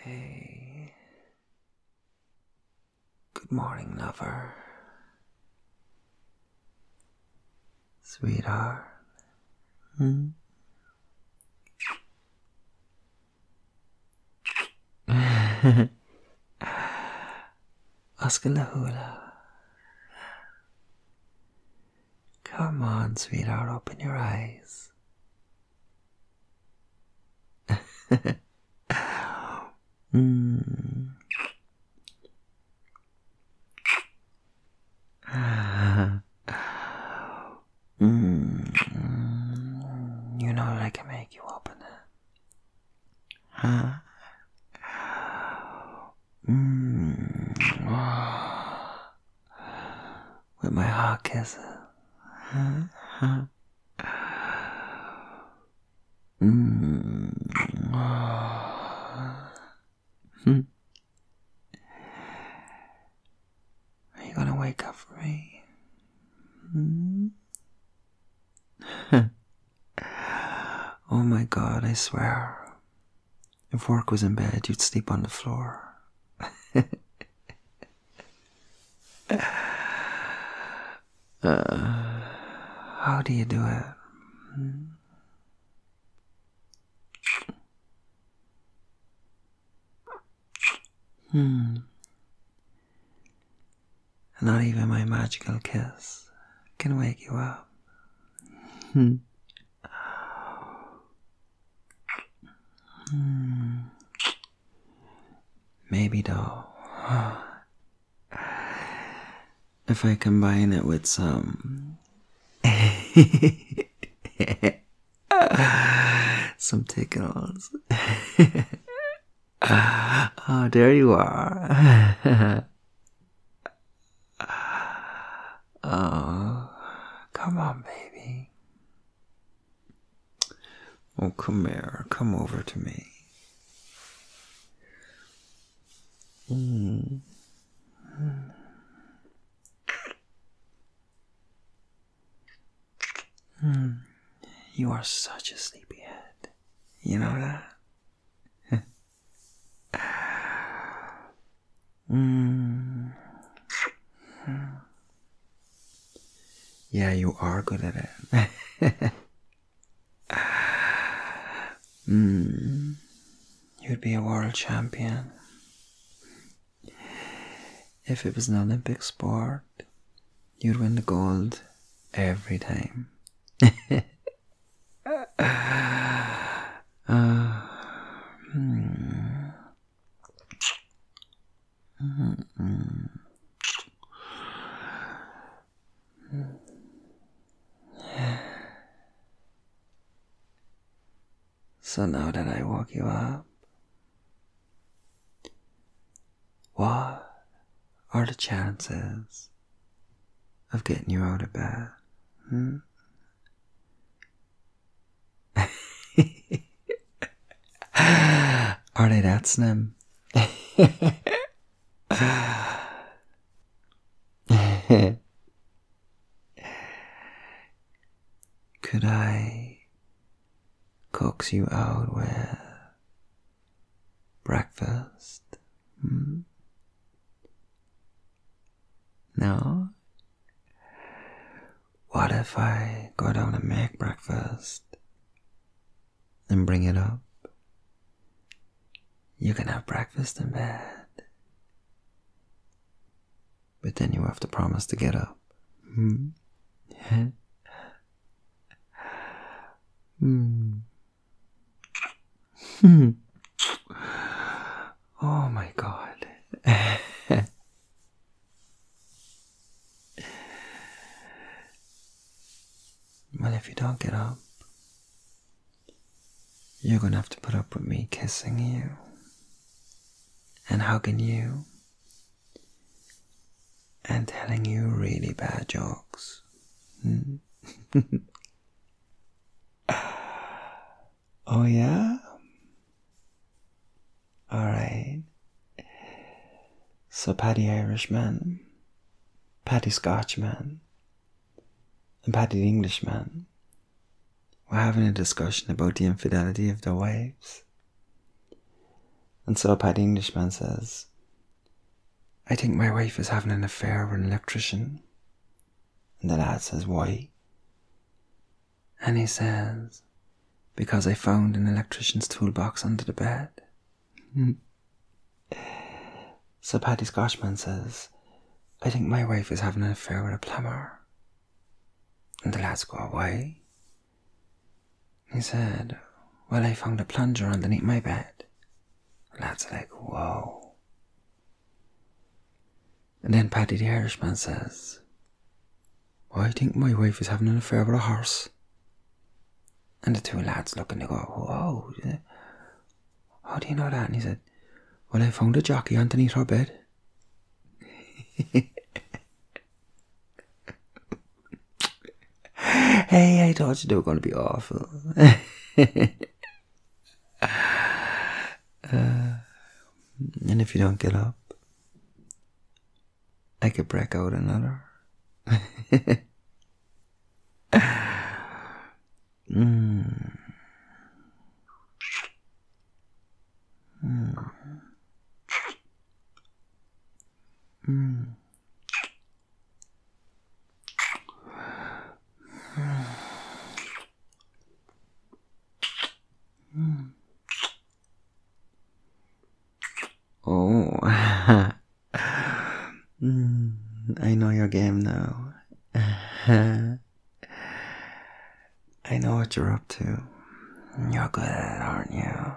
Hey, good morning, lover. Sweetheart. Oscar Lahula. Come on, sweetheart, open your eyes. You know that I can make you open it. Huh? With my hot kisses. Are you gonna wake up for me? Oh my God, I swear. If work was in bed, you'd sleep on the floor. How do you do it? Not even my magical kiss can wake you up. Maybe though, if I combine it with some some tickles. Oh, there you are. Oh, come on, baby. Oh, come here. Come over to me. You are such a sleepyhead. You know that? Yeah, you are good at it. You'd be a world champion. If it was an Olympic sport, you'd win the gold every time. So now that I woke you up, what are the chances of getting you out of bed? Are they that slim? Could I coax you out with breakfast? No? What if I go down and make breakfast and bring it up? You can have breakfast in bed, but then you have to promise to get up. Oh my God. Well, if you don't get up, you're gonna have to put up with me kissing you and hugging you and telling you really bad jokes. Oh yeah? Alright. So Paddy Irishman, Paddy Scotchman, and Paddy the Englishman were having a discussion about the infidelity of their wives. And so Paddy Englishman says, I think my wife is having an affair with an electrician. And the lad says, why? And he says, because I found an electrician's toolbox under the bed. So Paddy Scotchman says, I think my wife is having an affair with a plumber. And the lads go, why? He said, well, I found a plunger underneath my bed. The lads are like, whoa. And then Paddy the Irishman says, well, I think my wife is having an affair with a horse. And the two lads look and they go, whoa, how do you know that? And he said, well, I found a jockey underneath her bed. Hey, I thought they were going to be awful. And if you don't get up, I could break out another. Oh, I know your game now. I know what you're up to. You're good at it, aren't you?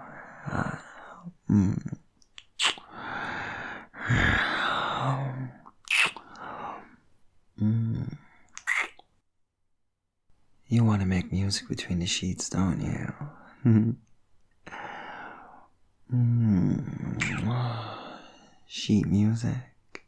You want to make music between the sheets, don't you? Sheet music.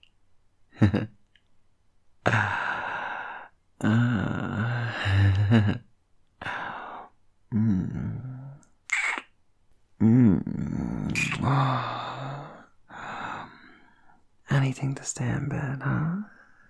Anything to stay in bed, huh?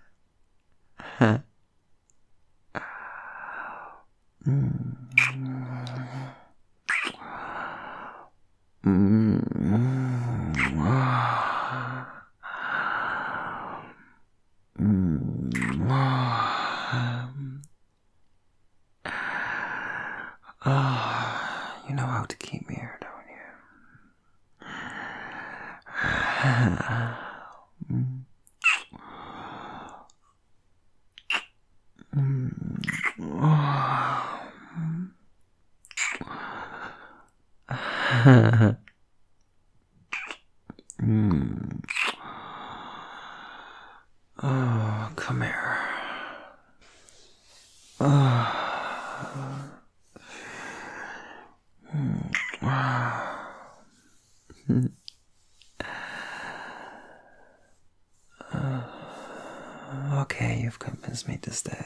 You know how to keep me here, don't you? Oh, come here. Okay, you've convinced me to stay.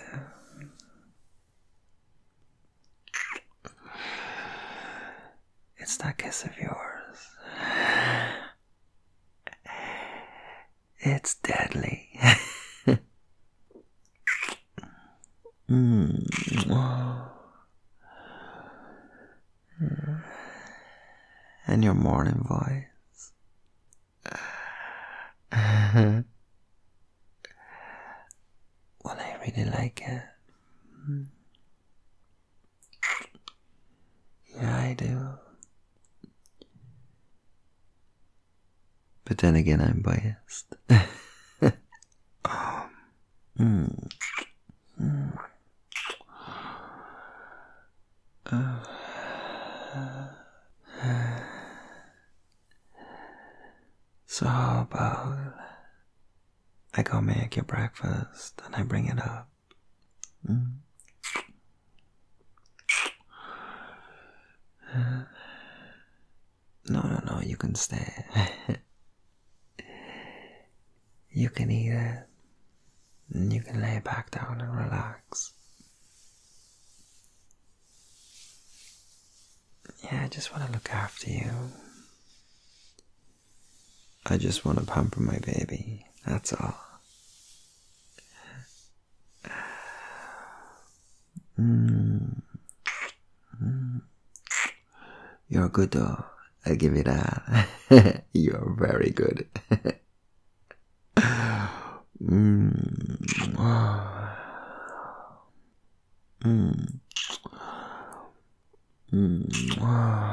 It's that kiss of yours. It's deadly. And your morning voice. Well, I really like it. Yeah, I do. But then again, I'm biased. So how about I go make your breakfast and I bring it up? No, you can stay. You can eat it, and you can lay back down and relax. Yeah, I just want to look after you. I just want to pamper my baby, that's all. You're a good dog. I'll give you that. You're very good. mm. Mm. Mm.